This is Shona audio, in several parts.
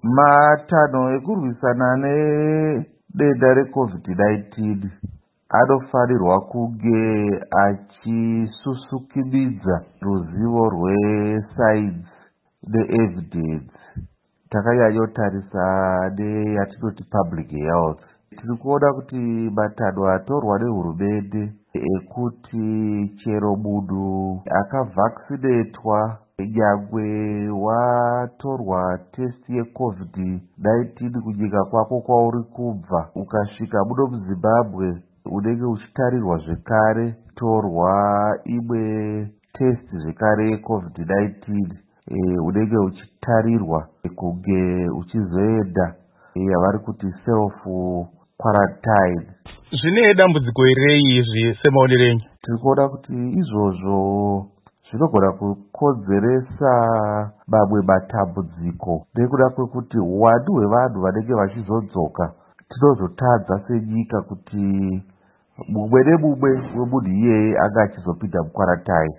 Matanho ekurwisana nedenda reCovid-19 anofanirwa kunge achisusukimidza ruzivo rwesainzi neevidence. Takanyanyotarisa neyatinoti public health. Tiri kuona kuti matanho atorwa nehurumende ekuti chero munhu akavhakisinetwa nyangwe watorwa testi yeCovid-19 kunyika kwako kwauri kubva ukasvika muno muZimbabwe unenge uchitarirwa zvekare torwa imwe testi zvekare yeCovid-19 unenge uchitarirwa kunge uchizoenda yavari kuti self quarantine. Zvine dambudziko irei izvi semaonero enyu? Tiri kuona kuti izvozvo zvinogona kukonzeresa mamwe matambudziko nekuda kwekuti uwandu hwevanhu vanenge vachizodzoka tinozotadza senyika kuti mumwe nemumwe wemunhu iyeye anga achizopinda mukwarantine.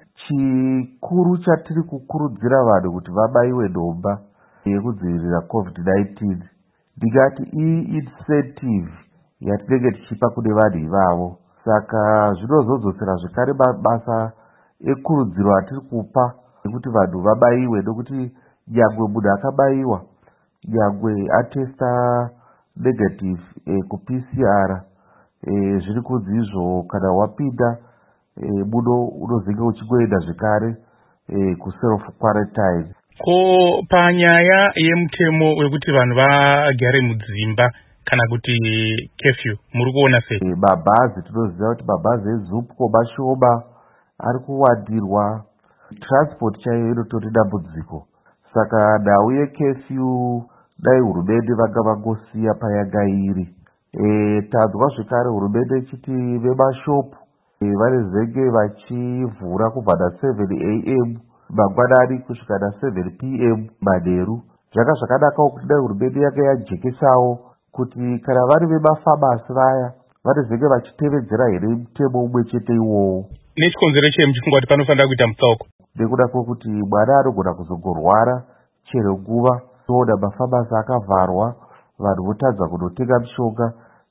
Chikuru chatiri kukurudzira vanhu kuti vabaiwe nhomba yekudzivirira COVID-19 ndingati incentive yatinenge tichipa kune vanhu ivavo. Saka zvinozodzosera zvekare mabasa ekurudziro atiri kupa ekuti vanhu vabaiwe, nokuti nyangwe munhu akabaiwa nyangwe atesta negative kuPCR zviri kunzi izvo kana wapinda muno unozenge uchingoenda zvekare kuself quarantine. Ko panyaya yemutemo wekuti vanhu vagare mudzimba kana kuti curfew muri kuona sei? Mabhazi tinoziva kuti mabhazi eZUPCO mashoma ari kuwandirwa, transport chaiyo inotori dambudziko. Saka nhau yecurfew dai hurumende vanga vangosiya payanga iri. Tanzwa zvekare hurumende ichiti vemashopu vanezenge vachivhura kubva na7 am mangwanani kusvika na7 pm manheru. Zvanga zvakanakawo kuti dai hurumende yanga yajekesawo kuti kana vari vemafamasi vaya vanezenge vachitevedzera here mutemo umwe chete iwowo. Nechikonzero chii muchifunga kuti panofanira kuita mutsauko? Nekuda kwekuti mwana anogona kuzongorwara chero nguva, toona mafamasi akavharwa, vanhu votadza kunotenga mishonga.